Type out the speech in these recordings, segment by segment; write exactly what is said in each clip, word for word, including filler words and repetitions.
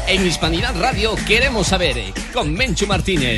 En Hispanidad Radio queremos saber, con Menchu Martínez.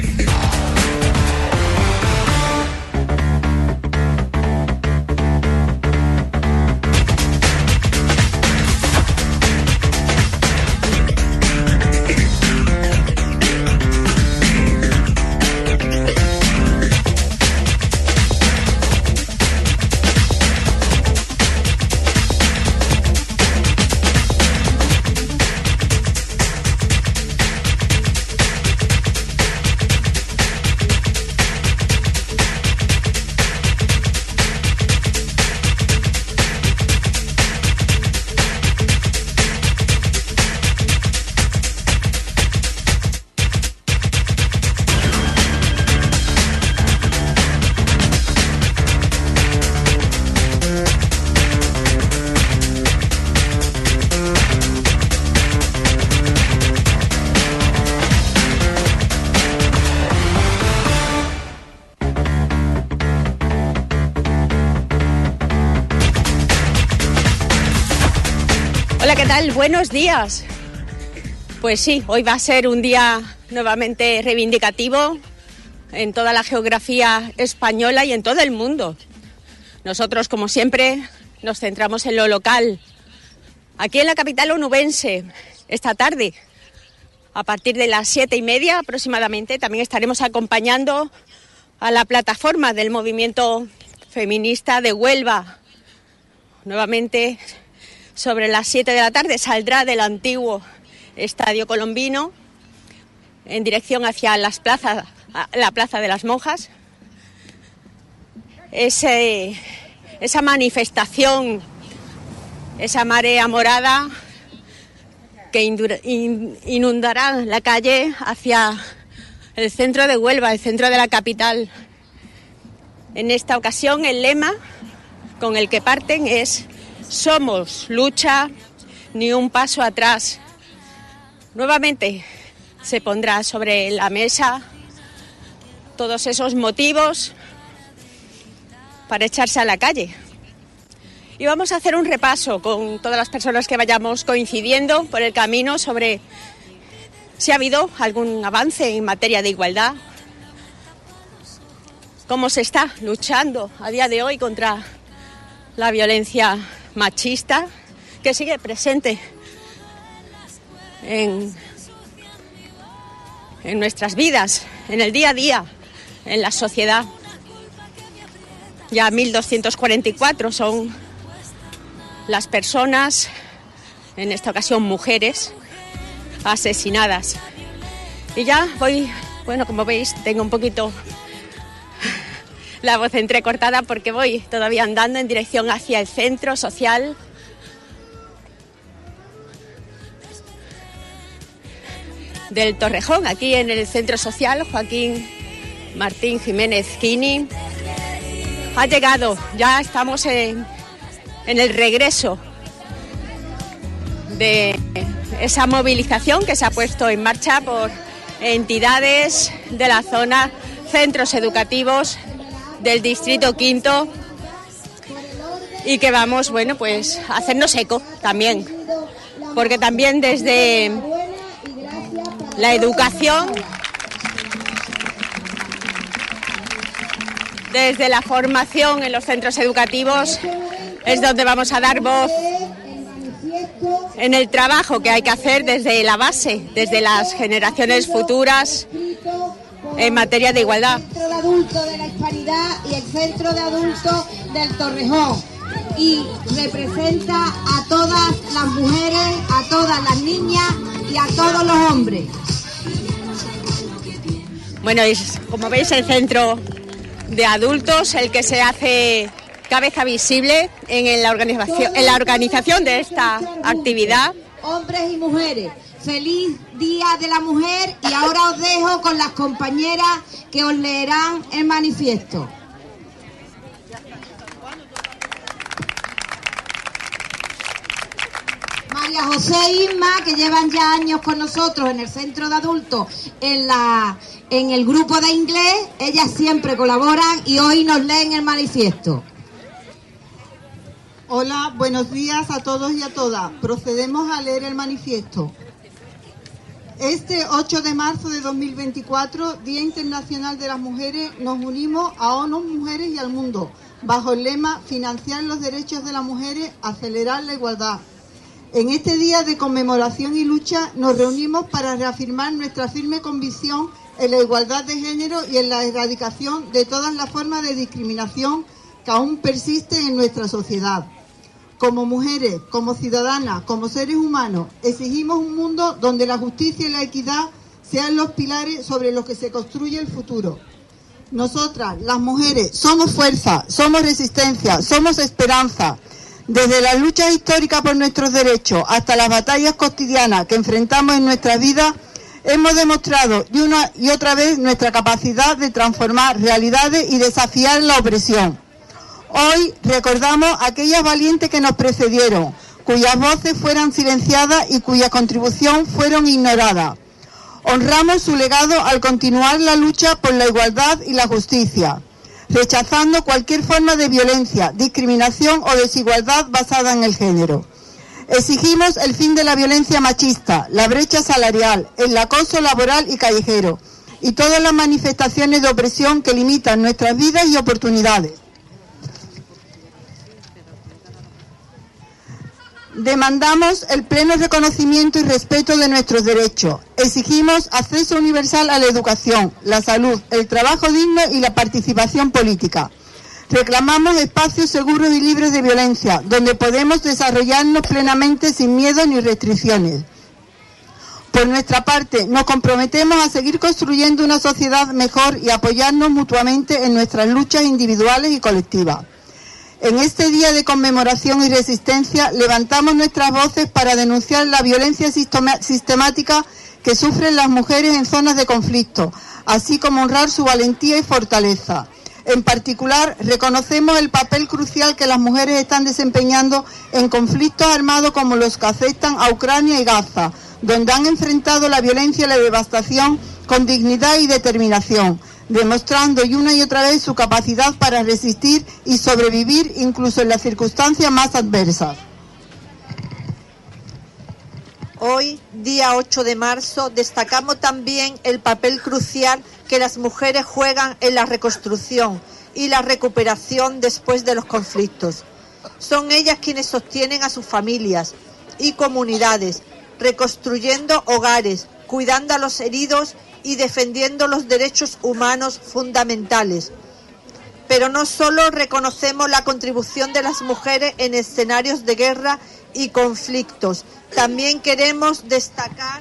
Buenos días. Pues sí, hoy va a ser un día nuevamente reivindicativo en toda la geografía española y en todo el mundo. Nosotros, como siempre, nos centramos en lo local. Aquí en la capital onubense, esta tarde, a partir de las siete y media aproximadamente, también estaremos acompañando a la plataforma del movimiento feminista de Huelva. Nuevamente, sobre las siete de la tarde saldrá del antiguo Estadio Colombino en dirección hacia las plazas, la Plaza de las Monjas. Ese, esa manifestación, esa marea morada que inundará la calle hacia el centro de Huelva, el centro de la capital. En esta ocasión el lema con el que parten es: somos lucha, ni un paso atrás. Nuevamente se pondrá sobre la mesa todos esos motivos para echarse a la calle. Y vamos a hacer un repaso con todas las personas que vayamos coincidiendo por el camino sobre si ha habido algún avance en materia de igualdad, cómo se está luchando a día de hoy contra la violencia machista que sigue presente en, en nuestras vidas, en el día a día, en la sociedad. Ya mil doscientos cuarenta y cuatro son las personas, en esta ocasión mujeres, asesinadas. Y ya voy, bueno, como veis, tengo un poquito la voz entrecortada porque voy todavía andando en dirección hacia el centro social. Del Torrejón, aquí en el centro social Joaquín Martín Jiménez Quini. Ha llegado, ya estamos en, en el regreso de esa movilización que se ha puesto en marcha por entidades de la zona, centros educativos del distrito quinto, y que vamos, bueno, pues a hacernos eco también, porque también desde la educación, desde la formación en los centros educativos, es donde vamos a dar voz en el trabajo que hay que hacer desde la base, desde las generaciones futuras, en materia de igualdad. El Centro de Adultos de la Hispanidad y el Centro de Adultos del Torrejón, y representa a todas las mujeres, a todas las niñas y a todos los hombres. Bueno, es, como veis, el Centro de Adultos, el que se hace cabeza visible en la organización, en la organización de esta actividad. Hombres y mujeres, feliz Día de la Mujer, y ahora os dejo con las compañeras que os leerán el manifiesto. María José e Isma, que llevan ya años con nosotros en el Centro de Adultos, en la en el grupo de inglés, ellas siempre colaboran y hoy nos leen el manifiesto. Hola, buenos días a todos y a todas. Procedemos a leer el manifiesto. Este ocho de marzo de dos mil veinticuatro, Día Internacional de las Mujeres, nos unimos a ONU Mujeres y al mundo, bajo el lema Financiar los derechos de las mujeres, acelerar la igualdad. En este día de conmemoración y lucha nos reunimos para reafirmar nuestra firme convicción en la igualdad de género y en la erradicación de todas las formas de discriminación que aún persisten en nuestra sociedad. Como mujeres, como ciudadanas, como seres humanos, exigimos un mundo donde la justicia y la equidad sean los pilares sobre los que se construye el futuro. Nosotras, las mujeres, somos fuerza, somos resistencia, somos esperanza. Desde las luchas históricas por nuestros derechos hasta las batallas cotidianas que enfrentamos en nuestras vidas, hemos demostrado y una y otra vez nuestra capacidad de transformar realidades y desafiar la opresión. Hoy recordamos a aquellas valientes que nos precedieron, cuyas voces fueron silenciadas y cuya contribución fueron ignoradas. Honramos su legado al continuar la lucha por la igualdad y la justicia, rechazando cualquier forma de violencia, discriminación o desigualdad basada en el género. Exigimos el fin de la violencia machista, la brecha salarial, el acoso laboral y callejero, y todas las manifestaciones de opresión que limitan nuestras vidas y oportunidades. Demandamos el pleno reconocimiento y respeto de nuestros derechos. Exigimos acceso universal a la educación, la salud, el trabajo digno y la participación política. Reclamamos espacios seguros y libres de violencia, donde podemos desarrollarnos plenamente sin miedo ni restricciones. Por nuestra parte, nos comprometemos a seguir construyendo una sociedad mejor y apoyarnos mutuamente en nuestras luchas individuales y colectivas. En este día de conmemoración y resistencia, levantamos nuestras voces para denunciar la violencia sistemática que sufren las mujeres en zonas de conflicto, así como honrar su valentía y fortaleza. En particular, reconocemos el papel crucial que las mujeres están desempeñando en conflictos armados como los que afectan a Ucrania y Gaza, donde han enfrentado la violencia y la devastación con dignidad y determinación, demostrando y una y otra vez su capacidad para resistir y sobrevivir incluso en las circunstancias más adversas. Hoy, día ocho de marzo, destacamos también el papel crucial que las mujeres juegan en la reconstrucción y la recuperación después de los conflictos. Son ellas quienes sostienen a sus familias y comunidades, reconstruyendo hogares, cuidando a los heridos y defendiendo los derechos humanos fundamentales. Pero no solo reconocemos la contribución de las mujeres en escenarios de guerra y conflictos, también queremos destacar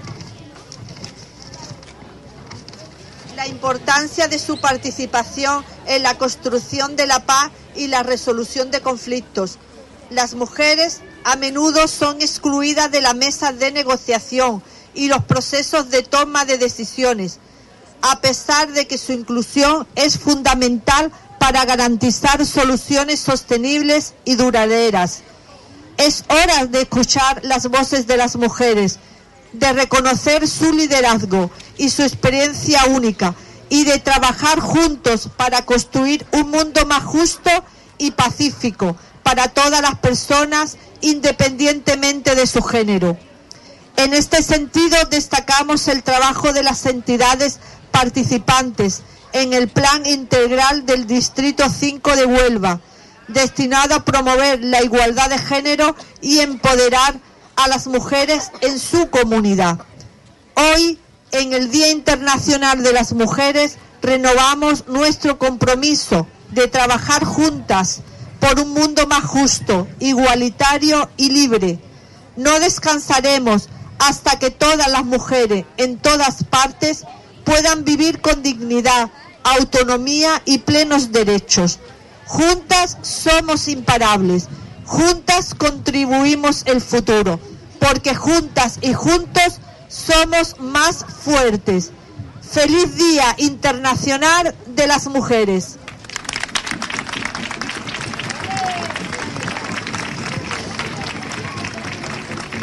la importancia de su participación en la construcción de la paz y la resolución de conflictos. Las mujeres a menudo son excluidas de la mesa de negociación y los procesos de toma de decisiones, a pesar de que su inclusión es fundamental para garantizar soluciones sostenibles y duraderas. Es hora de escuchar las voces de las mujeres, de reconocer su liderazgo y su experiencia única y de trabajar juntos para construir un mundo más justo y pacífico para todas las personas, independientemente de su género. En este sentido, destacamos el trabajo de las entidades participantes en el Plan Integral del Distrito cinco de Huelva, destinado a promover la igualdad de género y empoderar a las mujeres en su comunidad. Hoy, en el Día Internacional de las Mujeres, renovamos nuestro compromiso de trabajar juntas por un mundo más justo, igualitario y libre. No descansaremos hasta que todas las mujeres en todas partes puedan vivir con dignidad, autonomía y plenos derechos. Juntas somos imparables, juntas contribuimos el futuro, porque juntas y juntos somos más fuertes. ¡Feliz Día Internacional de las Mujeres!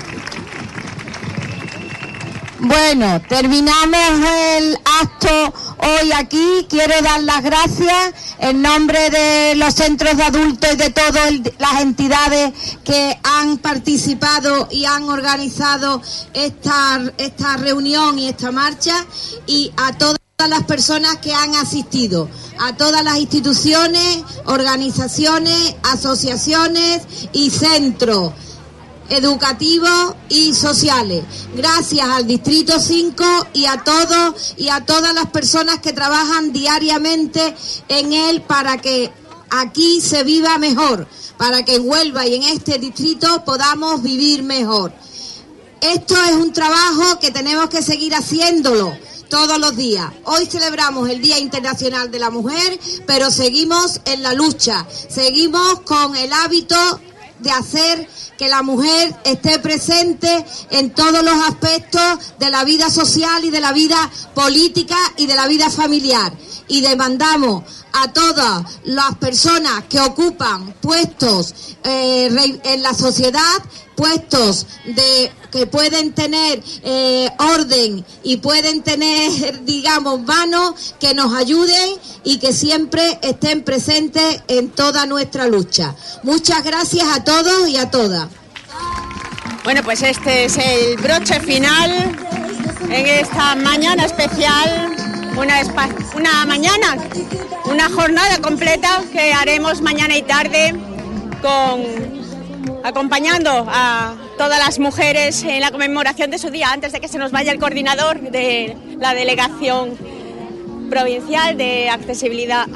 Bueno, terminamos el acto hoy aquí. Quiero dar las gracias en nombre de los centros de adultos y de todas las entidades que han participado y han organizado esta, esta reunión y esta marcha, y a todas las personas que han asistido, a todas las instituciones, organizaciones, asociaciones y centros educativos y sociales. Gracias al Distrito cinco y a todos y a todas las personas que trabajan diariamente en él para que aquí se viva mejor, para que en Huelva y en este distrito podamos vivir mejor. Esto es un trabajo que tenemos que seguir haciéndolo todos los días. Hoy celebramos el Día Internacional de la Mujer, pero seguimos en la lucha, seguimos con el hábito de hacer que la mujer esté presente en todos los aspectos de la vida social y de la vida política y de la vida familiar. Y demandamos a todas las personas que ocupan puestos eh, en la sociedad, puestos de que pueden tener eh, orden y pueden tener, digamos, manos, que nos ayuden y que siempre estén presentes en toda nuestra lucha. Muchas gracias a todos y a todas. Bueno, pues este es el broche final en esta mañana especial, una, una mañana, una jornada completa que haremos mañana y tarde con acompañando a todas las mujeres en la conmemoración de su día, antes de que se nos vaya el coordinador de la Delegación Provincial de Accesibilidad,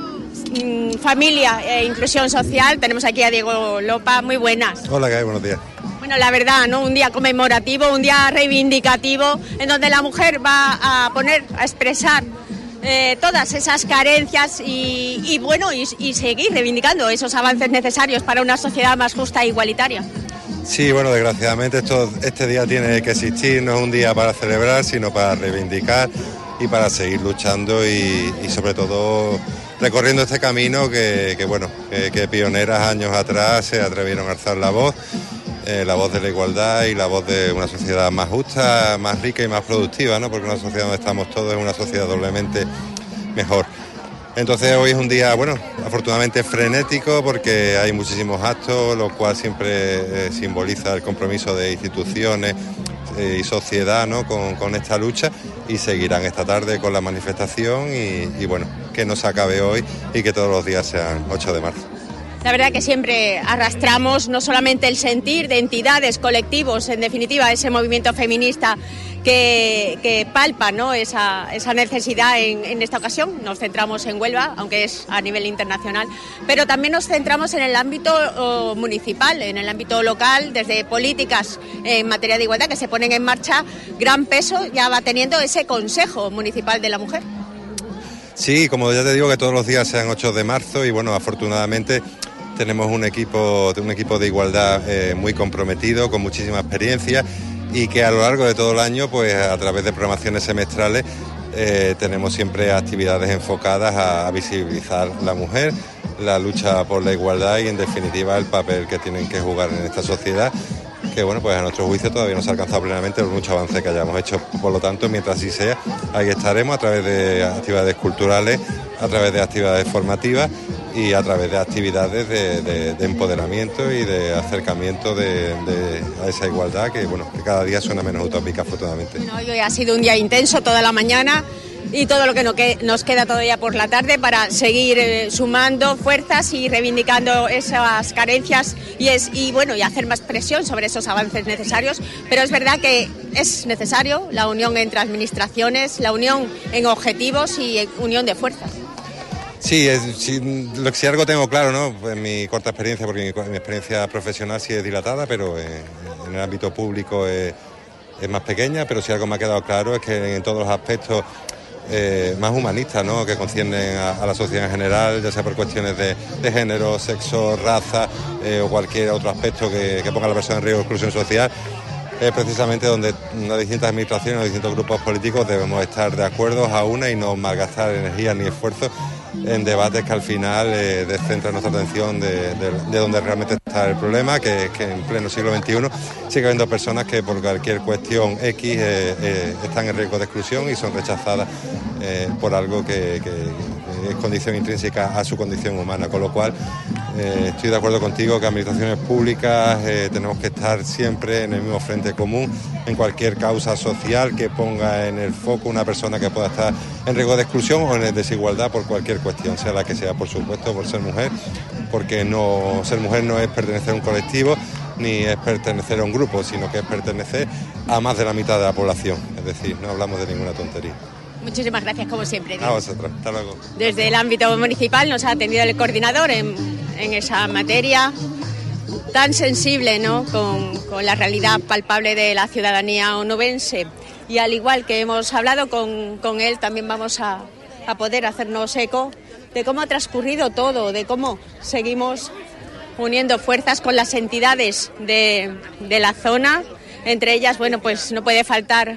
Familia e Inclusión Social. Tenemos aquí a Diego Lopa. Muy buenas. Hola, ¿qué hay? Buenos días. Bueno, la verdad, ¿no? Un día conmemorativo, un día reivindicativo, en donde la mujer va a poner, a expresar Eh, todas esas carencias y, y bueno, y, y seguir reivindicando esos avances necesarios para una sociedad más justa e igualitaria. Sí, bueno, desgraciadamente esto, este día tiene que existir, no es un día para celebrar, sino para reivindicar y para seguir luchando y, y sobre todo recorriendo este camino que, que bueno, que, que pioneras años atrás se atrevieron a alzar la voz. Eh, la voz de la igualdad y la voz de una sociedad más justa, más rica y más productiva, ¿no? Porque una sociedad donde estamos todos es una sociedad doblemente mejor. Entonces hoy es un día, bueno, afortunadamente frenético porque hay muchísimos actos, lo cual siempre eh, simboliza el compromiso de instituciones eh, y sociedad, ¿no? con, con esta lucha, y seguirán esta tarde con la manifestación y, y bueno, que no se acabe hoy y que todos los días sean ocho de marzo. La verdad que siempre arrastramos no solamente el sentir de entidades, colectivos, en definitiva ese movimiento feminista que, que palpa, ¿no? esa, esa necesidad en, en esta ocasión. Nos centramos en Huelva, aunque es a nivel internacional, pero también nos centramos en el ámbito oh, municipal, en el ámbito local, desde políticas en materia de igualdad que se ponen en marcha. Gran peso ya va teniendo ese Consejo Municipal de la Mujer. Sí, como ya te digo, que todos los días sean ocho de marzo y bueno, afortunadamente tenemos un equipo, un equipo de igualdad eh, muy comprometido, con muchísima experiencia y que a lo largo de todo el año, pues a través de programaciones semestrales, eh, tenemos siempre actividades enfocadas a, a visibilizar la mujer, la lucha por la igualdad y en definitiva el papel que tienen que jugar en esta sociedad, que bueno, pues a nuestro juicio todavía no se ha alcanzado plenamente por mucho avance que hayamos hecho. Por lo tanto, mientras así sea, ahí estaremos a través de actividades culturales, a través de actividades formativas y a través de actividades de, de, de empoderamiento y de acercamiento de, de, a esa igualdad que bueno, que cada día suena menos utópica, afortunadamente. Bueno, hoy ha sido un día intenso toda la mañana y todo lo que nos queda todavía por la tarde para seguir eh, sumando fuerzas y reivindicando esas carencias y, es, y, bueno, y hacer más presión sobre esos avances necesarios. Pero es verdad que es necesario la unión entre administraciones, la unión en objetivos y unión de fuerzas. Sí, es, si, lo, si algo tengo claro, ¿no? Pues en mi corta experiencia, porque mi, mi experiencia profesional sí es dilatada, pero eh, en el ámbito público es, es más pequeña, pero si algo me ha quedado claro es que en todos los aspectos eh, más humanistas, ¿no? Que conciernen a, a la sociedad en general, ya sea por cuestiones de, de género, sexo, raza eh, o cualquier otro aspecto que, que ponga a la persona en riesgo de exclusión social, es precisamente donde las distintas administraciones, los distintos grupos políticos debemos estar de acuerdo a una y no malgastar energía ni esfuerzos en debates que al final eh, descentran nuestra atención de, de, de donde realmente está el problema, que es que en pleno siglo veintiuno sigue habiendo personas que por cualquier cuestión X eh, eh, están en riesgo de exclusión y son rechazadas eh, por algo que, que, que es condición intrínseca a su condición humana, con lo cual eh, estoy de acuerdo contigo que administraciones públicas eh, tenemos que estar siempre en el mismo frente común en cualquier causa social que ponga en el foco una persona que pueda estar en riesgo de exclusión o en desigualdad por cualquier cuestión, sea la que sea, por supuesto, por ser mujer, porque no ser mujer no es pertenecer a un colectivo ni es pertenecer a un grupo, sino que es pertenecer a más de la mitad de la población, es decir, no hablamos de ninguna tontería. Muchísimas gracias, como siempre. A vosotros, hasta luego. Desde el ámbito municipal nos ha atendido el coordinador en, en esa materia tan sensible, ¿no?, con, con la realidad palpable de la ciudadanía onubense. Y al igual que hemos hablado con, con él, también vamos a, a poder hacernos eco de cómo ha transcurrido todo, de cómo seguimos uniendo fuerzas con las entidades de, de la zona. Entre ellas, bueno, pues no puede faltar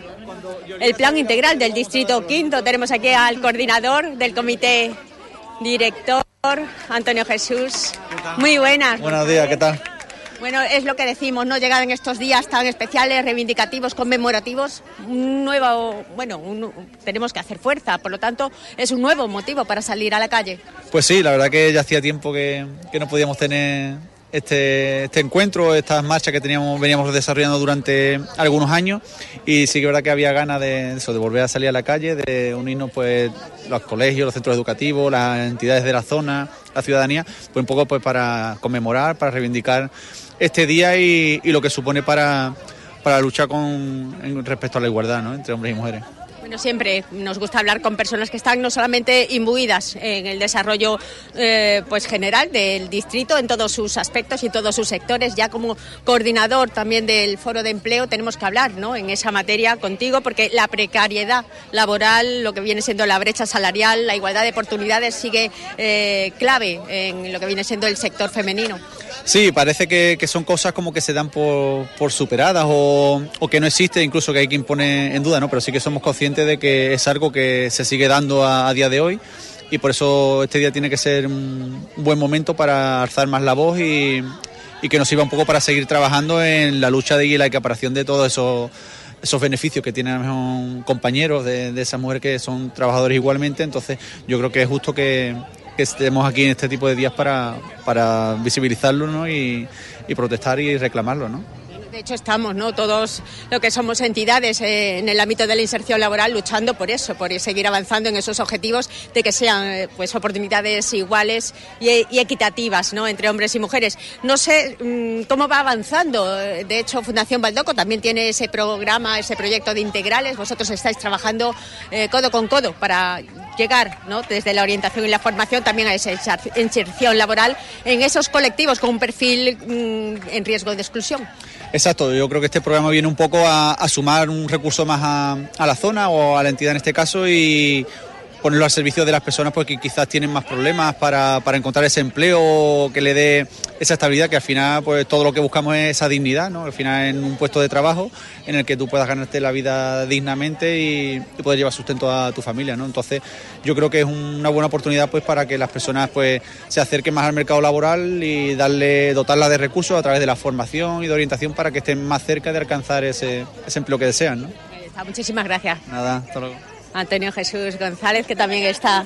el plan integral del Distrito Quinto. Tenemos aquí al coordinador del comité director, Antonio Jesús. Muy buenas. Buenos días, ¿qué tal? Bueno, es lo que decimos, ¿no? Llegar en estos días tan especiales, reivindicativos, conmemorativos, un nuevo, bueno, un, tenemos que hacer fuerza, por lo tanto, es un nuevo motivo para salir a la calle. Pues sí, la verdad que ya hacía tiempo que, que no podíamos tener este, este encuentro, estas marchas que teníamos, veníamos desarrollando durante algunos años, y sí que es verdad que había ganas de eso, de volver a salir a la calle, de unirnos pues los colegios, los centros educativos, las entidades de la zona, la ciudadanía, pues un poco pues para conmemorar, para reivindicar este día y, y lo que supone para, para luchar con en, respecto a la igualdad, ¿no?, entre hombres y mujeres. Bueno, siempre nos gusta hablar con personas que están no solamente imbuidas en el desarrollo eh, pues general del distrito, en todos sus aspectos y todos sus sectores. Ya como coordinador también del Foro de Empleo tenemos que hablar, ¿no?, en esa materia contigo, porque la precariedad laboral, lo que viene siendo la brecha salarial, la igualdad de oportunidades sigue eh, clave en lo que viene siendo el sector femenino. Sí, parece que, que son cosas como que se dan por, por superadas o, o que no existe, incluso que hay quien pone en duda, ¿no? Pero sí que somos conscientes de que es algo que se sigue dando a, a día de hoy, y por eso este día tiene que ser un buen momento para alzar más la voz y, y que nos sirva un poco para seguir trabajando en la lucha de, y la equiparación de todos esos, esos beneficios que tienen a lo mejor compañeros de, de esas mujeres que son trabajadores igualmente. Entonces yo creo que es justo que que estemos aquí en este tipo de días para, para visibilizarlo, ¿no?, y, y protestar y reclamarlo, ¿no? De hecho estamos, ¿no?, todos lo que somos entidades eh, en el ámbito de la inserción laboral luchando por eso, por seguir avanzando en esos objetivos de que sean eh, pues oportunidades iguales y, y equitativas, ¿no?, entre hombres y mujeres. No sé mmm, cómo va avanzando. De hecho, Fundación Baldoco también tiene ese programa, ese proyecto de integrales. Vosotros estáis trabajando eh, codo con codo para llegar, ¿no?, desde la orientación y la formación también a esa inserción laboral en esos colectivos con un perfil mmm, en riesgo de exclusión. Exacto, yo creo que este programa viene un poco a, a sumar un recurso más a, a la zona o a la entidad en este caso y ponerlo al servicio de las personas pues, que quizás tienen más problemas para, para encontrar ese empleo que le dé esa estabilidad, que al final pues todo lo que buscamos es esa dignidad, ¿no? Al final en un puesto de trabajo en el que tú puedas ganarte la vida dignamente y, y poder llevar sustento a tu familia, ¿no? Entonces yo creo que es una buena oportunidad pues para que las personas pues se acerquen más al mercado laboral y darle, dotarlas de recursos a través de la formación y de orientación para que estén más cerca de alcanzar ese, ese empleo que desean, ¿no? Muchísimas gracias. Nada, hasta luego. Antonio Jesús González, que también está,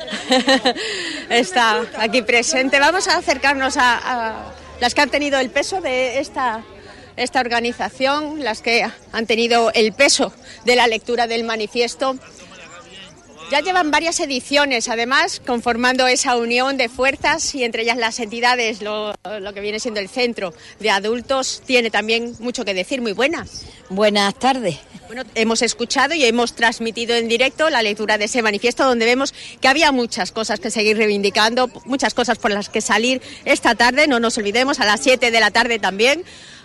está aquí presente. Vamos a acercarnos a, a las que han tenido el peso de esta, esta organización, las que han tenido el peso de la lectura del manifiesto. Ya llevan varias ediciones, además, conformando esa unión de fuerzas y entre ellas las entidades, lo, lo que viene siendo el centro de adultos, tiene también mucho que decir. Muy buenas. Buenas tardes. Bueno, hemos escuchado y hemos transmitido en directo la lectura de ese manifiesto donde vemos que había muchas cosas que seguir reivindicando, muchas cosas por las que salir esta tarde, no nos olvidemos, a las siete de la tarde también.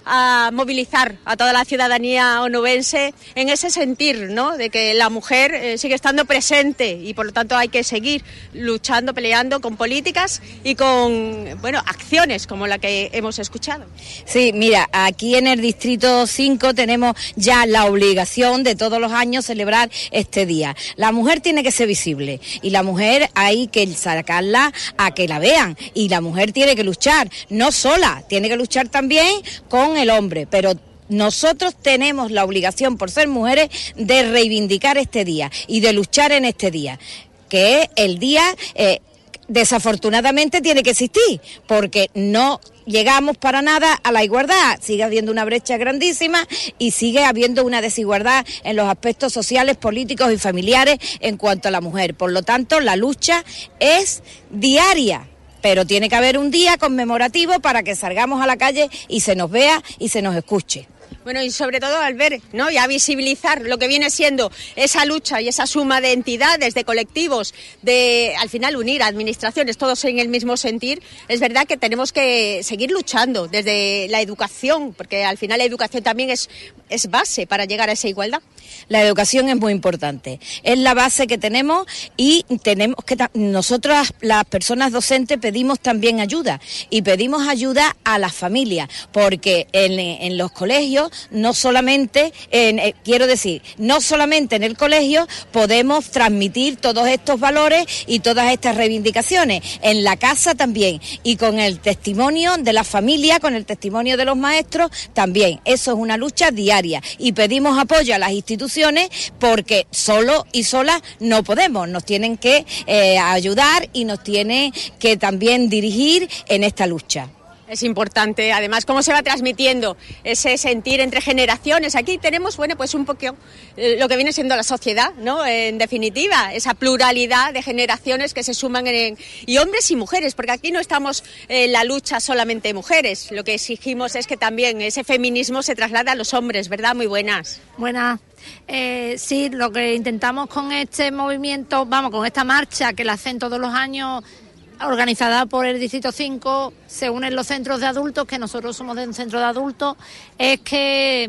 a movilizar a toda la ciudadanía onubense en ese sentir, ¿no?, de que la mujer eh, sigue estando presente y por lo tanto hay que seguir luchando, peleando con políticas y con, bueno, acciones como la que hemos escuchado. Sí, mira, aquí en el Distrito cinco tenemos ya la obligación de todos los años celebrar este día. La mujer tiene que ser visible y la mujer hay que sacarla a que la vean y la mujer tiene que luchar, no sola, tiene que luchar también con el hombre, pero nosotros tenemos la obligación, por ser mujeres, de reivindicar este día y de luchar en este día, que es el día, eh, desafortunadamente tiene que existir, porque no llegamos para nada a la igualdad, sigue habiendo una brecha grandísima y sigue habiendo una desigualdad en los aspectos sociales, políticos y familiares en cuanto a la mujer. Por lo tanto, la lucha es diaria, pero tiene que haber un día conmemorativo para que salgamos a la calle y se nos vea y se nos escuche. Bueno, y sobre todo al ver, ¿no?, y a visibilizar lo que viene siendo esa lucha y esa suma de entidades, de colectivos, de al final unir a administraciones todos en el mismo sentir, es verdad que tenemos que seguir luchando desde la educación, porque al final la educación también es, es base para llegar a esa igualdad. La educación es muy importante, es la base que tenemos y tenemos que nosotros las personas docentes pedimos también ayuda y pedimos ayuda a las familias, porque en, en los colegios no solamente, en, eh, quiero decir, no solamente en el colegio podemos transmitir todos estos valores y todas estas reivindicaciones, en la casa también y con el testimonio de la familia, con el testimonio de los maestros también. Eso es una lucha diaria y pedimos apoyo a las instituciones porque solo y solas no podemos, nos tienen que eh, ayudar y nos tienen que también dirigir en esta lucha. Es importante, además, cómo se va transmitiendo ese sentir entre generaciones. Aquí tenemos, bueno, pues un poco eh, lo que viene siendo la sociedad, ¿no? En definitiva, esa pluralidad de generaciones que se suman en, y hombres y mujeres, porque aquí no estamos en la lucha solamente mujeres. Lo que exigimos es que también ese feminismo se traslade a los hombres, ¿verdad? Muy buenas. Buenas. Eh, sí, lo que intentamos con este movimiento, vamos, con esta marcha que la hacen todos los años, organizada por el Distrito cinco, se unen los centros de adultos, que nosotros somos de un centro de adultos, es que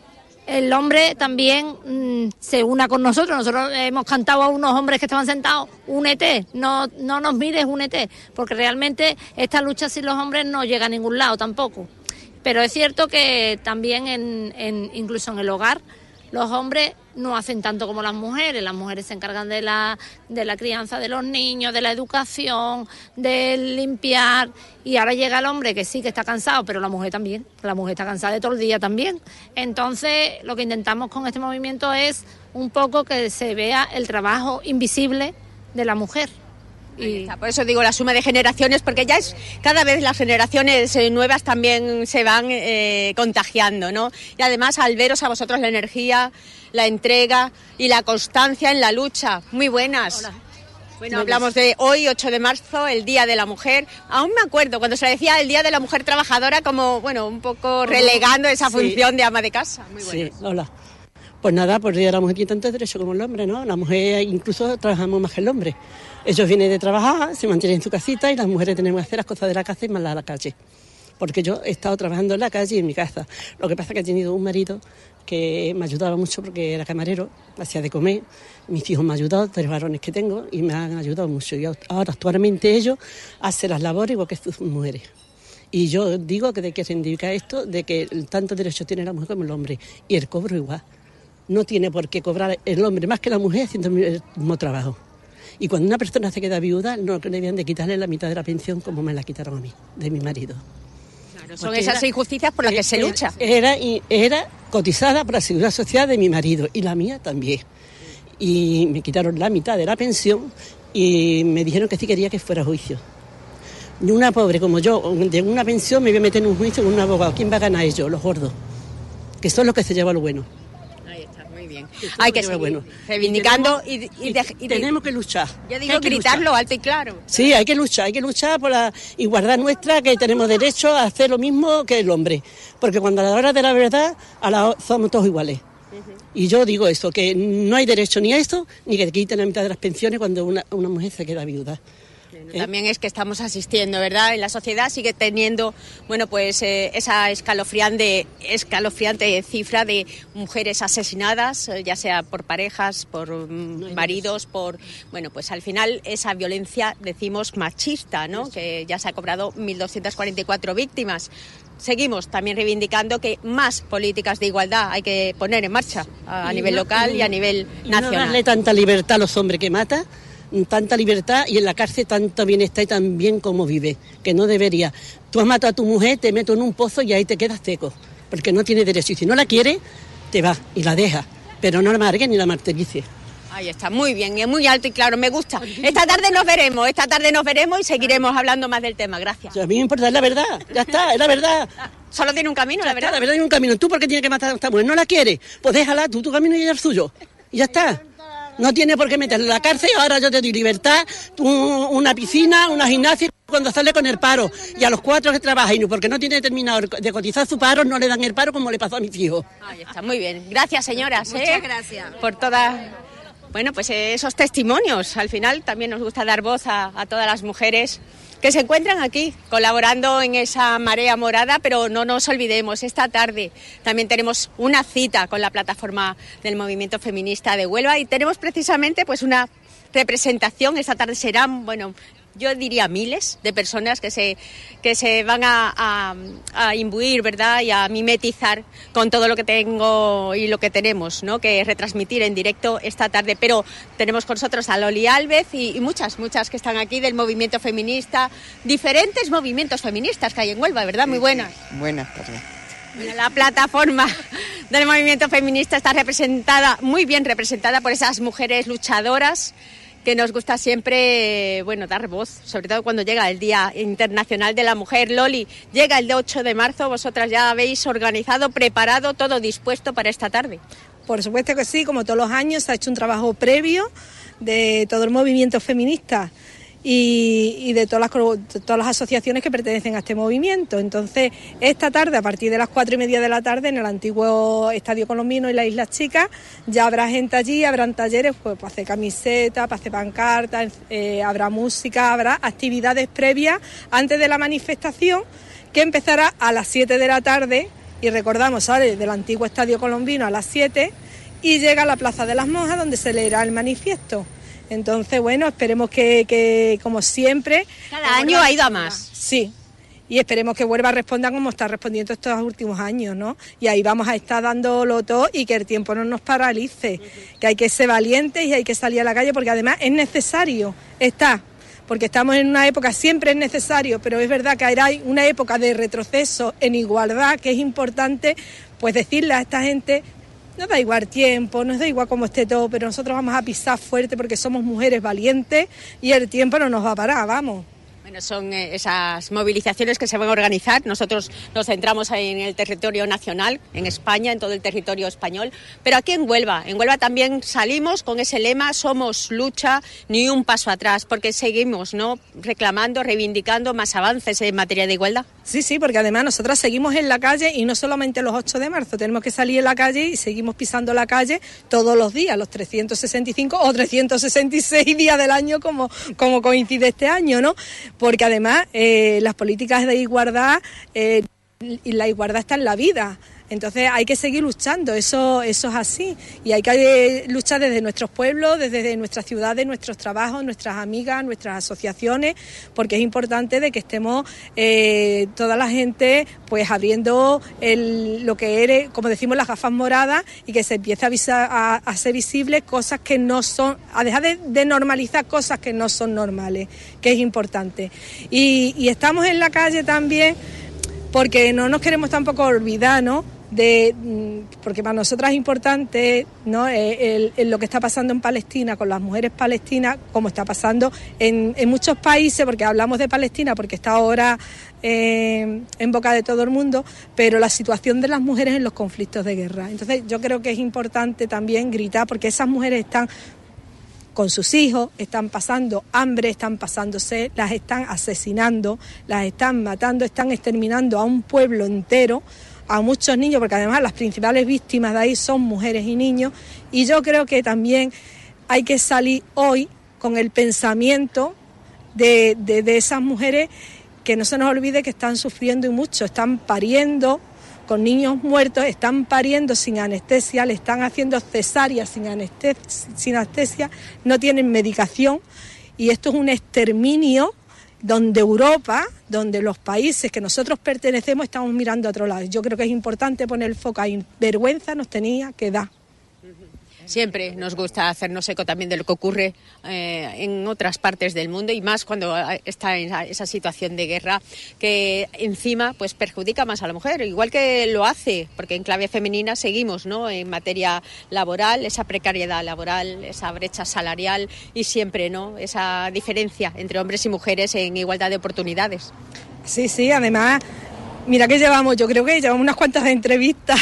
el hombre también mmm, se una con nosotros. Nosotros hemos cantado a unos hombres que estaban sentados, únete, no, no nos mires, únete, porque realmente esta lucha sin los hombres no llega a ningún lado tampoco. Pero es cierto que también en, en incluso en el hogar los hombres no hacen tanto como las mujeres. Las mujeres se encargan de la, de la crianza de los niños, de la educación, de limpiar. Y ahora llega el hombre que sí que está cansado, pero la mujer también. La mujer está cansada de todo el día también. Entonces, lo que intentamos con este movimiento es un poco que se vea el trabajo invisible de la mujer. Y por eso digo la suma de generaciones, porque ya es cada vez las generaciones eh, nuevas también se van eh, contagiando, ¿no? Y además al veros a vosotros la energía, la entrega y la constancia en la lucha. Muy buenas. Hola. Bueno, hablamos de hoy, ocho de marzo, el Día de la Mujer. Aún me acuerdo cuando se decía el Día de la Mujer Trabajadora, como, bueno, un poco relegando esa función sí. de ama de casa. Muy buenas. Sí, hola. Pues nada, por el Día de la Mujer tiene tanto derecho como el hombre, ¿no? La mujer incluso trabajamos más que el hombre. Ellos vienen de trabajar, se mantienen en su casita y las mujeres tenemos que hacer las cosas de la casa y más a la calle. Porque yo he estado trabajando en la calle y en mi casa. Lo que pasa es que he tenido un marido que me ayudaba mucho porque era camarero, hacía de comer. Mis hijos me han ayudado, tres varones que tengo, y me han ayudado mucho. Y ahora actualmente ellos hacen las labores igual que sus mujeres. Y yo digo que hay que reivindicar esto, de que tanto derecho tiene la mujer como el hombre. Y el cobro igual. No tiene por qué cobrar el hombre más que la mujer haciendo el mismo trabajo. Y cuando una persona se queda viuda, no debían de quitarle la mitad de la pensión como me la quitaron a mí, de mi marido. Claro, son esas era, injusticias por las que se era, lucha. Era, era cotizada por la Seguridad Social de mi marido y la mía también. Y me quitaron la mitad de la pensión y me dijeron que sí quería que fuera a juicio. Y una pobre como yo, de una pensión, me voy a meter en un juicio con un abogado. ¿Quién va a ganar ellos? Los gordos, que son los que se llevan lo bueno. Bien. Hay que seguir bueno. reivindicando y, tenemos, y, y, de, y tenemos que luchar. Yo digo gritarlo luchar. alto y claro. Sí, hay que luchar, hay que luchar por la igualdad nuestra, que tenemos derecho a hacer lo mismo que el hombre, porque cuando a la hora de la verdad a la, somos todos iguales. Uh-huh. Y yo digo eso, que no hay derecho ni a esto, ni que te quiten la mitad de las pensiones cuando una, una mujer se queda viuda. ¿Eh? También es que estamos asistiendo, ¿verdad? En la sociedad sigue teniendo, bueno, pues eh, esa escalofriante, escalofriante cifra de mujeres asesinadas, eh, ya sea por parejas, por mm, maridos, por, bueno, pues al final esa violencia, decimos, machista, ¿no? Que ya se ha cobrado mil doscientas cuarenta y cuatro víctimas. Seguimos también reivindicando que más políticas de igualdad hay que poner en marcha a, a nivel no, local y a nivel y nacional. No darle tanta libertad a los hombres que mata, tanta libertad, y en la cárcel tanto bienestar y tan bien como vive, que no debería. Tú has matado a tu mujer, te meto en un pozo y ahí te quedas seco, porque no tiene derecho. Y si no la quiere, te va y la deja, pero no la amargue ni la martirice. Ahí está, muy bien, es muy alto y claro, me gusta. Esta tarde nos veremos, esta tarde nos veremos y seguiremos hablando más del tema, gracias. A mí me importa, es la verdad, ya está, es la verdad. Solo tiene un camino, ya la verdad. Está, la verdad tiene un camino. ¿Tú por qué tienes que matar a esta mujer? ¿No la quieres? Pues déjala, tú tu camino y ella el suyo. Y ya está. No tiene por qué meterle en la cárcel, ahora yo te doy libertad, una piscina, una gimnasia, cuando sale con el paro. Y a los cuatro que trabajan, y porque no tiene terminado de cotizar su paro, no le dan el paro como le pasó a mis hijos. Ahí está, muy bien. Gracias, señoras. Muchas ¿eh? gracias. Por todas, bueno, pues eh, esos testimonios. Al final también nos gusta dar voz a, a todas las mujeres que se encuentran aquí colaborando en esa marea morada, pero no nos olvidemos, esta tarde también tenemos una cita con la plataforma del movimiento feminista de Huelva y tenemos precisamente pues una representación. Esta tarde serán, bueno, yo diría miles de personas que se, que se van a, a, a imbuir, ¿verdad?, y a mimetizar con todo lo que tengo y lo que tenemos, ¿no?, que retransmitir en directo esta tarde. Pero tenemos con nosotros a Loli Alves y, y muchas, muchas que están aquí del movimiento feminista, diferentes movimientos feministas que hay en Huelva, ¿verdad? Muy buenas. Buenas tardes. Bueno, la plataforma del movimiento feminista está representada, muy bien representada por esas mujeres luchadoras que nos gusta siempre, bueno, dar voz, sobre todo cuando llega el Día Internacional de la Mujer. Loli, llega el ocho de marzo, vosotras ya habéis organizado, preparado, todo dispuesto para esta tarde. Por supuesto que sí, como todos los años, se ha hecho un trabajo previo de todo el movimiento feminista y, y de todas las, todas las asociaciones que pertenecen a este movimiento. Entonces, esta tarde, a partir de las cuatro y media de la tarde, en el antiguo Estadio Colombino y las Islas Chicas, ya habrá gente allí, habrán talleres pues, para hacer camisetas, para hacer pancartas, eh, habrá música, habrá actividades previas antes de la manifestación, que empezará a las siete de la tarde, y recordamos, sale del antiguo Estadio Colombino a las siete, y llega a la Plaza de las Monjas, donde se leerá el manifiesto. Entonces, bueno, esperemos que, que como siempre... Cada año ha ido a más. Sí, y esperemos que Huelva responda como está respondiendo estos últimos años, ¿no? Y ahí vamos a estar dándolo todo y que el tiempo no nos paralice, que hay que ser valientes y hay que salir a la calle, porque además es necesario estar, porque estamos en una época, siempre es necesario, pero es verdad que hay una época de retroceso en igualdad, que es importante pues decirle a esta gente... Nos da igual tiempo, nos da igual cómo esté todo, pero nosotros vamos a pisar fuerte porque somos mujeres valientes y el tiempo no nos va a parar, vamos. Bueno, son esas movilizaciones que se van a organizar. Nosotros nos centramos en el territorio nacional, en España, en todo el territorio español, pero aquí en Huelva, en Huelva también salimos con ese lema, somos lucha, ni un paso atrás, porque seguimos, ¿no?, reclamando, reivindicando más avances en materia de igualdad. Sí, sí, porque además nosotras seguimos en la calle y no solamente los ocho de marzo, tenemos que salir en la calle y seguimos pisando la calle todos los días, los trescientos sesenta y cinco o trescientos sesenta y seis días del año como, como coincide este año, ¿no? Porque además eh, las políticas de igualdad, eh, y la igualdad está en la vida. Entonces hay que seguir luchando, eso, eso es así, y hay que luchar desde nuestros pueblos, desde nuestras ciudades, nuestros trabajos, nuestras amigas, nuestras asociaciones, porque es importante de que estemos eh, toda la gente pues abriendo el, lo que eres, como decimos, las gafas moradas, y que se empiece a, visa, a, a ser visibles cosas que no son, a dejar de, de normalizar cosas que no son normales, que es importante. Y, y estamos en la calle también porque no nos queremos tampoco olvidar, ¿no?, de, porque para nosotras es importante, ¿no?, el, el, lo que está pasando en Palestina con las mujeres palestinas, como está pasando en, en muchos países, porque hablamos de Palestina porque está ahora eh, en boca de todo el mundo, pero la situación de las mujeres en los conflictos de guerra. Entonces yo creo que es importante también gritar, porque esas mujeres están con sus hijos, están pasando hambre, están pasando sed, las están asesinando, las están matando, están exterminando a un pueblo entero, a muchos niños, porque además las principales víctimas de ahí son mujeres y niños, y yo creo que también hay que salir hoy con el pensamiento de, de, de esas mujeres que no se nos olvide que están sufriendo y mucho, están pariendo con niños muertos, están pariendo sin anestesia, le están haciendo cesáreas sin anestesia, sin anestesia, no tienen medicación, y esto es un exterminio donde Europa, donde los países que nosotros pertenecemos estamos mirando a otro lado. Yo creo que es importante poner el foco ahí. Vergüenza nos tenía que dar. Siempre nos gusta hacernos eco también de lo que ocurre eh, en otras partes del mundo, y más cuando está en esa situación de guerra que encima pues perjudica más a la mujer, igual que lo hace, porque en clave femenina seguimos, ¿no?, en materia laboral, esa precariedad laboral, esa brecha salarial y siempre, ¿no?, esa diferencia entre hombres y mujeres en igualdad de oportunidades. Sí, sí, además, mira que llevamos, yo creo que llevamos unas cuantas entrevistas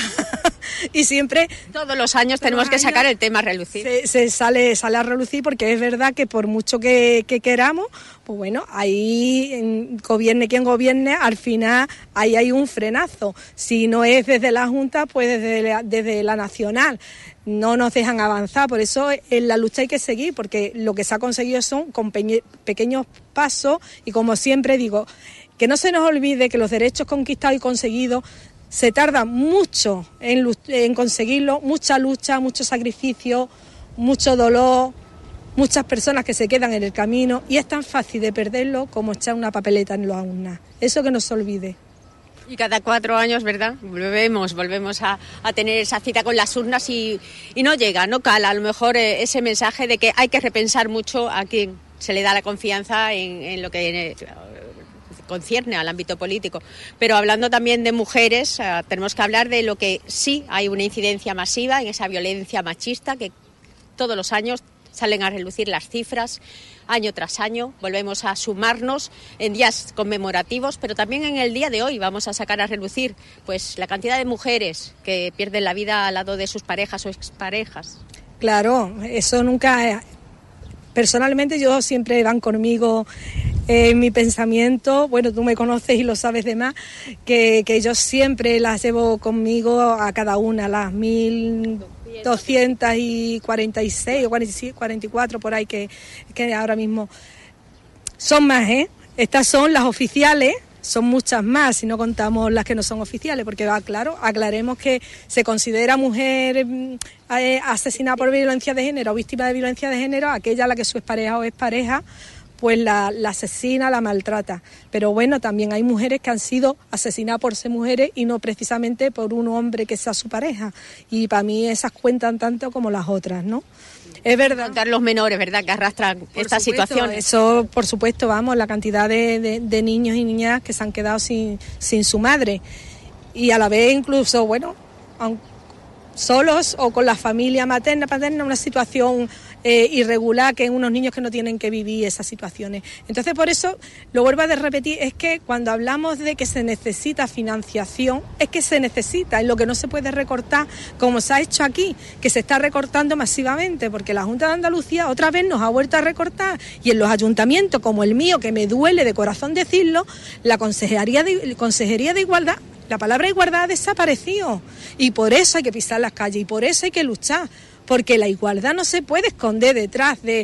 y siempre... Todos los años todos tenemos los que años sacar el tema a relucir. Se, se sale, sale a relucir, porque es verdad que por mucho que, que queramos, pues bueno, ahí en, gobierne quien gobierne, al final ahí hay un frenazo. Si no es desde la Junta, pues desde la, desde la nacional. No nos dejan avanzar, por eso en la lucha hay que seguir, porque lo que se ha conseguido son con peñe, pequeños pasos, y como siempre digo, que no se nos olvide que los derechos conquistados y conseguidos se tarda mucho en, en conseguirlo, mucha lucha, mucho sacrificio, mucho dolor, muchas personas que se quedan en el camino, y es tan fácil de perderlo como echar una papeleta en las urnas. Eso que no se olvide. Y cada cuatro años, ¿verdad?, volvemos, volvemos a, a tener esa cita con las urnas y, y no llega, no cala a lo mejor eh, ese mensaje de que hay que repensar mucho a quién se le da la confianza en, en lo que... Eh, concierne al ámbito político. Pero hablando también de mujeres, eh, tenemos que hablar de lo que sí hay una incidencia masiva en esa violencia machista, que todos los años salen a relucir las cifras, año tras año, volvemos a sumarnos en días conmemorativos, pero también en el día de hoy vamos a sacar a relucir pues la cantidad de mujeres que pierden la vida al lado de sus parejas o exparejas. Claro, eso nunca... Personalmente yo siempre van conmigo en eh, mi pensamiento, bueno, tú me conoces y lo sabes de más, que, que yo siempre las llevo conmigo a cada una, las mil doscientas cuarenta y seis o cuarenta y cuatro por ahí que, que ahora mismo son más, ¿eh? Estas son las oficiales. Son muchas más si no contamos las que no son oficiales, porque va, claro, aclaremos que se considera mujer eh, asesinada por violencia de género o víctima de violencia de género aquella a la que su expareja o expareja pues la, la asesina, la maltrata. Pero bueno, también hay mujeres que han sido asesinadas por ser mujeres y no precisamente por un hombre que sea su pareja. Y para mí esas cuentan tanto como las otras, ¿no? Es verdad. Contar los menores, ¿verdad?, que arrastran por estas supuesto, situaciones. Eso, por supuesto, vamos, la cantidad de, de, de niños y niñas que se han quedado sin, sin su madre. Y a la vez incluso, bueno, solos o con la familia materna, paterna, una situación eh, irregular, que unos niños que no tienen que vivir esas situaciones. Entonces, por eso, lo vuelvo a repetir, es que cuando hablamos de que se necesita financiación, es que se necesita, es lo que no se puede recortar, como se ha hecho aquí, que se está recortando masivamente, porque la Junta de Andalucía otra vez nos ha vuelto a recortar, y en los ayuntamientos, como el mío, que me duele de corazón decirlo, la Consejería de, Consejería de Igualdad, la palabra igualdad ha desaparecido, y por eso hay que pisar las calles, y por eso hay que luchar, porque la igualdad no se puede esconder detrás de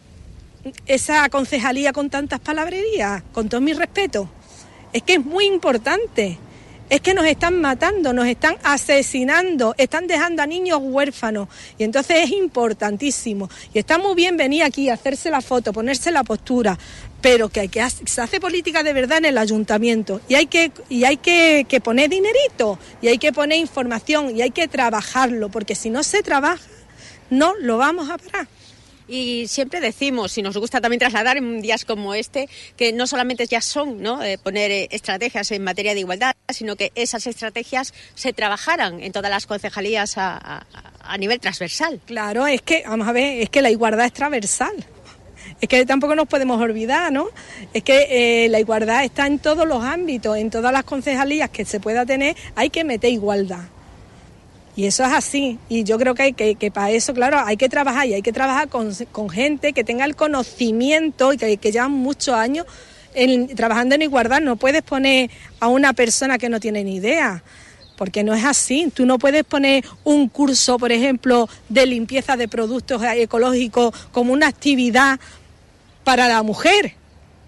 esa concejalía con tantas palabrerías, con todo mi respeto. Es que es muy importante, es que nos están matando, nos están asesinando, están dejando a niños huérfanos, y entonces es importantísimo, y está muy bien venir aquí, hacerse la foto, ponerse la postura, pero que, hay que se hace política de verdad en el ayuntamiento, y hay que y hay que, que poner dinerito, y hay que poner información, y hay que trabajarlo, porque si no se trabaja, no lo vamos a parar. Y siempre decimos, y nos gusta también trasladar en días como este, que no solamente ya son, ¿no?, eh, poner eh, estrategias en materia de igualdad, sino que esas estrategias se trabajaran en todas las concejalías a, a, a nivel transversal. Claro, es que, vamos a ver, es que la igualdad es transversal. Es que tampoco nos podemos olvidar, ¿no? Es que eh, la igualdad está en todos los ámbitos, en todas las concejalías que se pueda tener, hay que meter igualdad. Y eso es así, y yo creo que, hay que, que para eso, claro, hay que trabajar, y hay que trabajar con, con gente que tenga el conocimiento y que, que llevan muchos años en, trabajando en igualdad. No puedes poner a una persona que no tiene ni idea, porque no es así. Tú no puedes poner un curso, por ejemplo, de limpieza de productos ecológicos como una actividad para la mujer,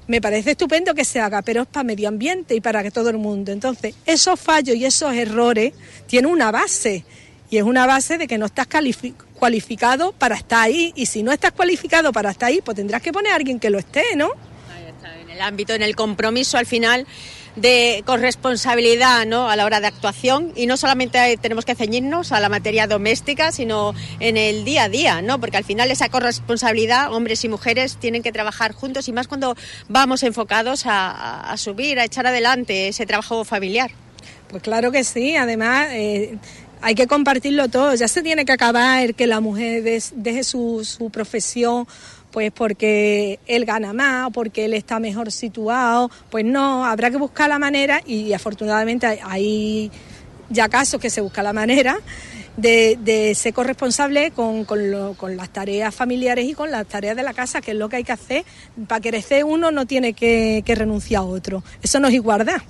me parece estupendo que se haga, pero es para medio ambiente y para que todo el mundo. Entonces, esos fallos y esos errores tienen una base, y es una base de que no estás cualificado para estar ahí, y si no estás cualificado para estar ahí, pues tendrás que poner a alguien que lo esté, ¿no? Ahí está, en el ámbito, en el compromiso al final de corresponsabilidad, ¿no?, a la hora de actuación, y no solamente tenemos que ceñirnos a la materia doméstica, sino en el día a día, ¿no?, porque al final esa corresponsabilidad, hombres y mujeres tienen que trabajar juntos, y más cuando vamos enfocados a, a subir, a echar adelante ese trabajo familiar. Pues claro que sí, además eh, hay que compartirlo todo, ya se tiene que acabar que la mujer des, deje su, su profesión pues porque él gana más o porque él está mejor situado. Pues no, habrá que buscar la manera, y afortunadamente hay ya casos que se busca la manera de, de ser corresponsable con, con, lo, con las tareas familiares y con las tareas de la casa, que es lo que hay que hacer. Para crecer uno no tiene que, que renunciar a otro, eso no es igualdad.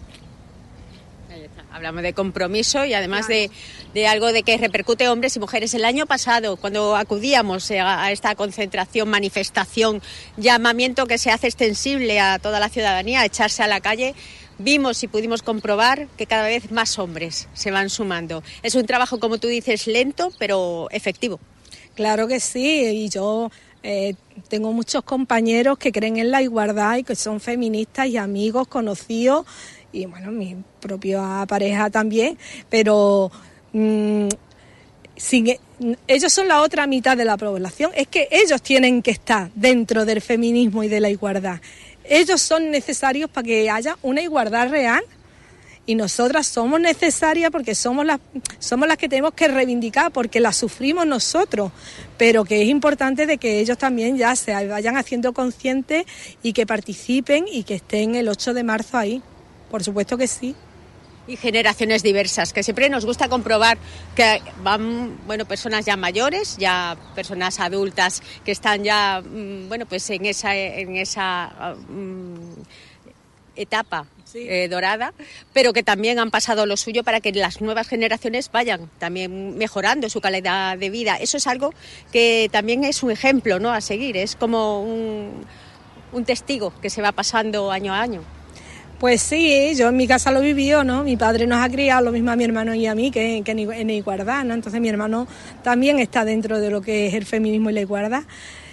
Hablamos de compromiso y además claro. de, de algo de que repercute hombres y mujeres. El año pasado, cuando acudíamos a, a esta concentración, manifestación, llamamiento que se hace extensible a toda la ciudadanía a echarse a la calle, vimos y pudimos comprobar que cada vez más hombres se van sumando. Es un trabajo, como tú dices, lento, pero efectivo. Claro que sí, y yo eh, tengo muchos compañeros que creen en la igualdad y que son feministas y amigos, conocidos, y bueno, mi propia pareja también, pero mmm, sin, ellos son la otra mitad de la población. Es que ellos tienen que estar dentro del feminismo y de la igualdad. Ellos son necesarios para que haya una igualdad real, y nosotras somos necesarias porque somos las, somos las que tenemos que reivindicar, porque las sufrimos nosotros, pero que es importante de que ellos también ya se vayan haciendo conscientes y que participen y que estén el ocho de marzo ahí. Por supuesto que sí. Y generaciones diversas, que siempre nos gusta comprobar que van, bueno, personas ya mayores, ya personas adultas que están ya, bueno, pues en esa, en esa um, etapa sí. eh, dorada, pero que también han pasado lo suyo para que las nuevas generaciones vayan también mejorando su calidad de vida. Eso es algo que también es un ejemplo, ¿no?, a seguir. Es como un, un testigo que se va pasando año a año. Pues sí, yo en mi casa lo viví, ¿no? Mi padre nos ha criado lo mismo a mi hermano y a mí, que, que en igualdad, ¿no? Entonces mi hermano también está dentro de lo que es el feminismo y la igualdad.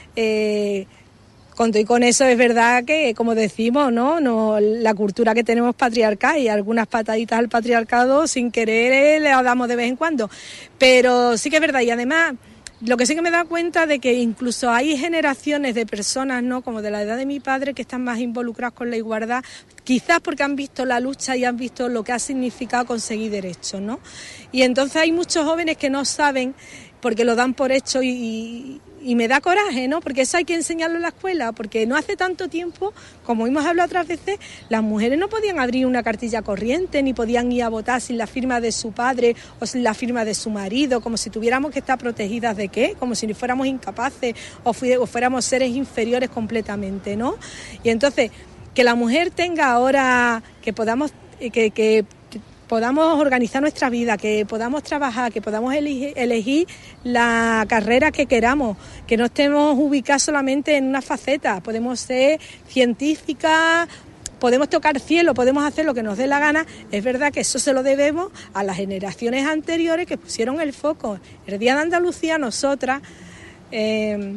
Eh, con todo y con eso es verdad que, como decimos, ¿no? no la cultura que tenemos patriarcal, y algunas pataditas al patriarcado sin querer le damos de vez en cuando. Pero sí que es verdad, y además lo que sí que me da cuenta de que incluso hay generaciones de personas, ¿no?, como de la edad de mi padre, que están más involucradas con la igualdad, quizás porque han visto la lucha y han visto lo que ha significado conseguir derechos, ¿no? Y entonces hay muchos jóvenes que no saben, porque lo dan por hecho, y, y, y me da coraje, ¿no? Porque eso hay que enseñarlo en la escuela, porque no hace tanto tiempo, como hemos hablado otras veces, las mujeres no podían abrir una cartilla corriente, ni podían ir a votar sin la firma de su padre o sin la firma de su marido, como si tuviéramos que estar protegidas de qué, como si fuéramos incapaces o, fui, o fuéramos seres inferiores completamente, ¿no? Y entonces, que la mujer tenga ahora, que podamos, que, que podamos organizar nuestra vida, que podamos trabajar, que podamos elegir, elegir la carrera que queramos, que no estemos ubicados solamente en una faceta, podemos ser científicas, podemos tocar cielo, podemos hacer lo que nos dé la gana. Es verdad que eso se lo debemos a las generaciones anteriores que pusieron el foco. El Día de Andalucía, nosotras, eh,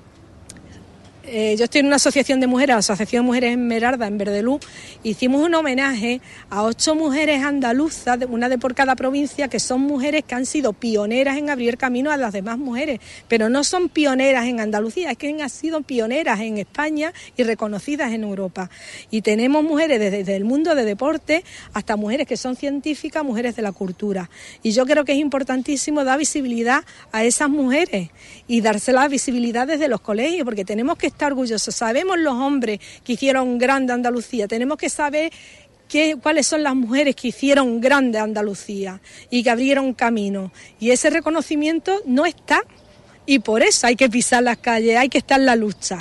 Eh, yo estoy en una asociación de mujeres, la Asociación de Mujeres Esmeralda, en Verdelú. Hicimos un homenaje a ocho mujeres andaluzas, una de por cada provincia, que son mujeres que han sido pioneras en abrir camino a las demás mujeres, pero no son pioneras en Andalucía, es que han sido pioneras en España y reconocidas en Europa. Y tenemos mujeres desde, desde el mundo de deporte hasta mujeres que son científicas, mujeres de la cultura. Y yo creo que es importantísimo dar visibilidad a esas mujeres y dársela visibilidad desde los colegios, porque tenemos que estar orgullosos. Sabemos los hombres que hicieron grande Andalucía, tenemos que saber qué, cuáles son las mujeres que hicieron grande Andalucía y que abrieron camino. Y ese reconocimiento no está, y por eso hay que pisar las calles, hay que estar en la lucha.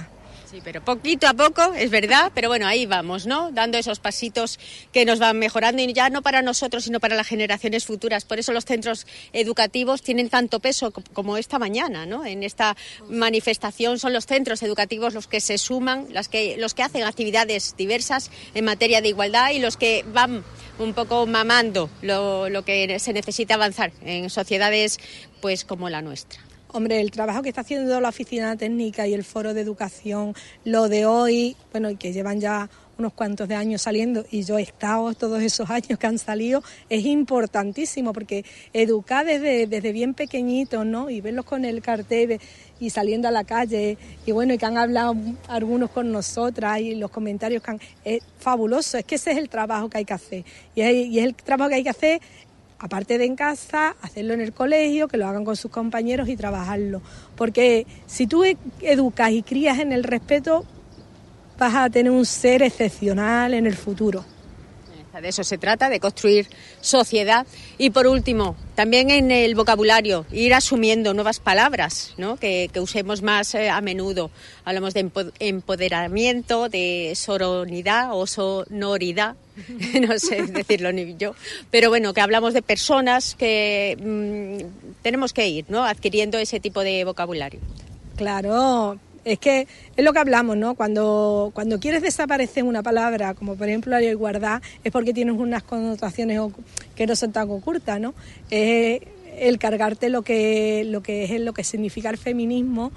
Sí, pero poquito a poco, es verdad, pero bueno, ahí vamos, ¿no? Dando esos pasitos que nos van mejorando y ya no para nosotros, sino para las generaciones futuras. Por eso los centros educativos tienen tanto peso como esta mañana, ¿no? En esta manifestación son los centros educativos los que se suman, los que, los que hacen actividades diversas en materia de igualdad y los que van un poco mamando lo, lo que se necesita avanzar en sociedades pues como la nuestra. Hombre, el trabajo que está haciendo la Oficina Técnica y el Foro de Educación, lo de hoy, bueno, y que llevan ya unos cuantos de años saliendo, y yo he estado todos esos años que han salido, es importantísimo, porque educar desde, desde bien pequeñitos, ¿no? Y verlos con el cartel y saliendo a la calle, y bueno, y que han hablado algunos con nosotras, y los comentarios que han... Es fabuloso, es que ese es el trabajo que hay que hacer, y es, y es el trabajo que hay que hacer... Aparte de en casa, hacerlo en el colegio, que lo hagan con sus compañeros y trabajarlo. Porque si tú educas y crías en el respeto, vas a tener un ser excepcional en el futuro. De eso se trata, de construir sociedad. Y por último, también en el vocabulario, ir asumiendo nuevas palabras, ¿no? que, que usemos más eh, a menudo. Hablamos de empoderamiento, de sororidad o sonoridad, no sé decirlo ni yo, pero bueno, que hablamos de personas que mmm, tenemos que ir, ¿no? adquiriendo ese tipo de vocabulario. Claro. Es que es lo que hablamos, ¿no? Cuando, cuando quieres desaparecer una palabra, como por ejemplo la igualdad, es porque tienes unas connotaciones que no son tan ocultas, ¿no? Es el cargarte lo que, lo que es lo que significa el feminismo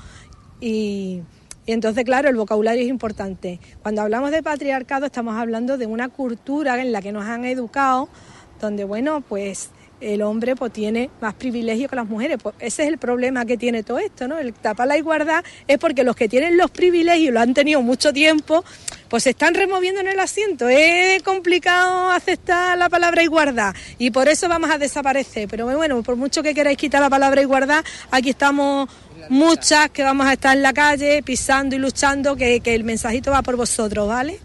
y, y entonces, claro, el vocabulario es importante. Cuando hablamos de patriarcado estamos hablando de una cultura en la que nos han educado, donde, bueno, pues... el hombre pues tiene más privilegios que las mujeres. Pues ese es el problema que tiene todo esto, ¿no? El tapar la igualdad es porque los que tienen los privilegios, lo han tenido mucho tiempo, pues se están removiendo en el asiento. Es complicado aceptar la palabra igualdad y por eso vamos a desaparecer. Pero bueno, por mucho que queráis quitar la palabra igualdad, aquí estamos muchas que vamos a estar en la calle pisando y luchando, que, que el mensajito va por vosotros, ¿vale?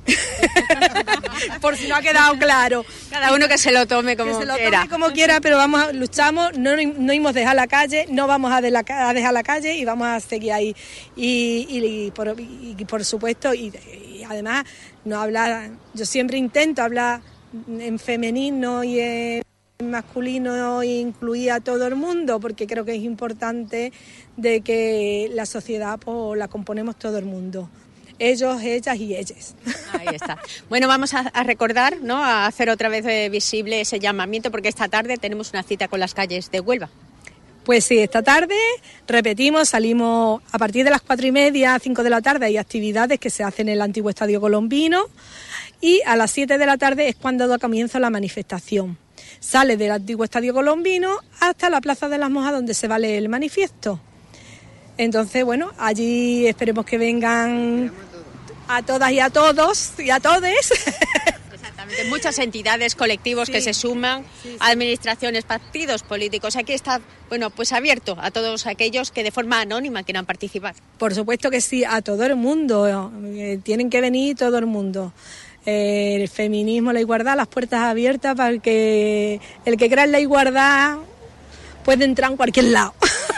Por si no ha quedado claro, cada uno que se lo tome como que se lo quiera, tome como quiera, pero vamos a, luchamos, no no hemos dejado la calle, no vamos a, de la, a dejar la calle y vamos a seguir ahí y, y, y, por, y, y por supuesto y, y además no hablar, yo siempre intento hablar en femenino y en masculino e incluir a todo el mundo, porque creo que es importante de que la sociedad pues, la componemos todo el mundo. Ellos, ellas y ellas. Ahí está. Bueno, vamos a, a recordar, ¿no? A hacer otra vez eh, visible ese llamamiento, porque esta tarde tenemos una cita con las calles de Huelva. Pues sí, esta tarde, repetimos, salimos a partir de las cuatro y media, cinco de la tarde, hay actividades que se hacen en el antiguo Estadio Colombino y a las siete de la tarde es cuando da comienzo la manifestación. Sale del antiguo Estadio Colombino hasta la Plaza de las Monjas, donde se va a leer el manifiesto. Entonces, bueno, allí esperemos que vengan a todas y a todos y a todes. Exactamente, muchas entidades, colectivos sí. que se suman, sí, sí. administraciones, partidos políticos. Aquí está, bueno, pues abierto a todos aquellos que de forma anónima quieran participar. Por supuesto que sí, a todo el mundo, eh, tienen que venir todo el mundo. Eh, el feminismo, la igualdad, las puertas abiertas para que el que crea en la igualdad puede entrar en cualquier lado.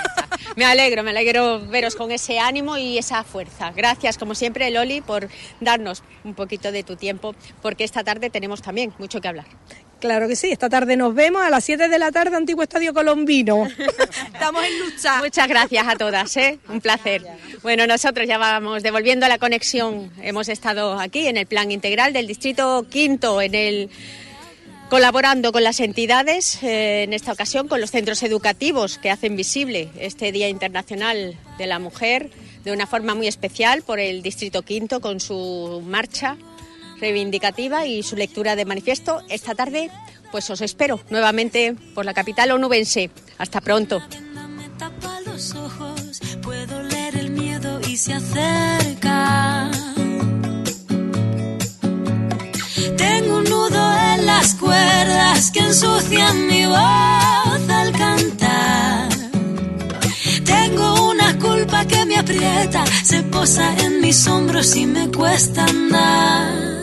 Me alegro, me alegro veros con ese ánimo y esa fuerza. Gracias, como siempre, Loli, por darnos un poquito de tu tiempo, porque esta tarde tenemos también mucho que hablar. Claro que sí, esta tarde nos vemos a las siete de la tarde, Antiguo Estadio Colombino. Estamos en lucha. Muchas gracias a todas, ¿eh? Un placer. Bueno, nosotros ya vamos devolviendo la conexión. Hemos estado aquí en el Plan Integral del Distrito Quinto, en el... colaborando con las entidades, eh, en esta ocasión con los centros educativos que hacen visible este Día Internacional de la Mujer de una forma muy especial por el Distrito Quinto con su marcha reivindicativa y su lectura de manifiesto. Esta tarde pues os espero nuevamente por la capital onubense. Hasta pronto. Me tapa los ojos, puedo leer el miedo y se acerca. Tengo un nudo en las cuerdas que ensucian mi voz al cantar. Tengo una culpa que me aprieta, se posa en mis hombros y me cuesta andar.